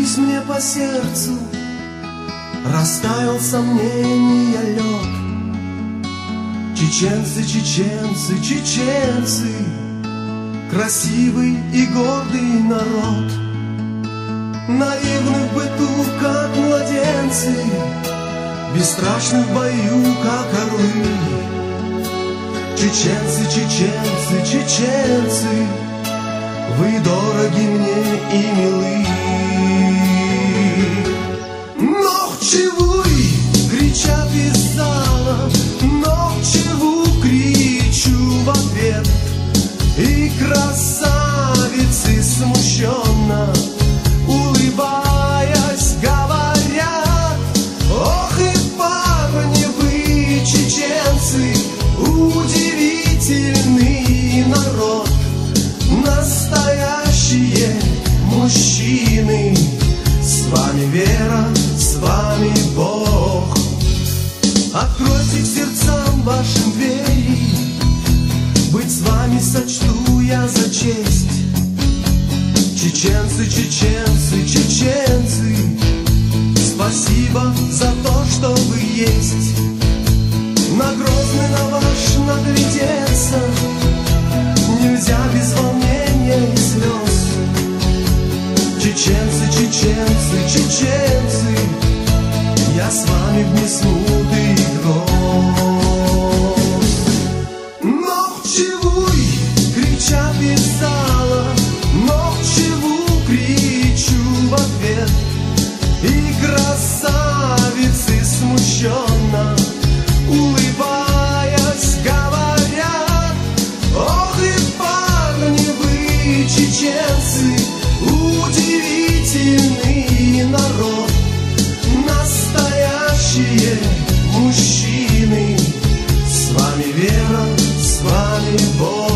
прошлись мне по сердцу, растаял сомнения лед. Чеченцы, чеченцы, чеченцы, красивый и гордый народ, наивны в быту, как младенцы, бесстрашны в бою, как орлы. Чеченцы, чеченцы, чеченцы, вы дороги мне и милы. Нохчевуй, кричат из зала, нохчеву, кричу в ответ. И красавицы смущенно, улыбаясь, говорят: ох и парни вы, чеченцы, удивительный народ, настоящие мужчины. С вами вера, с вами Бог. Откройте к сердцам вашим двери, быть с вами сочту я за честь. Чеченцы, чеченцы, чеченцы, спасибо за то, что вы есть. На Грозный, на ваш наглядеться нельзя без волнения и слез. Чеченцы, чеченцы, чеченцы, я с вами в несмутый гроз. Нохчевуй, кричат из зала, нохчеву, кричу в ответ. И красавицы смущенно, улыбаясь, говорят: ох и парни вы, чеченцы, удивительный народ, настоящие мужчины. С вами вера, с вами Бог.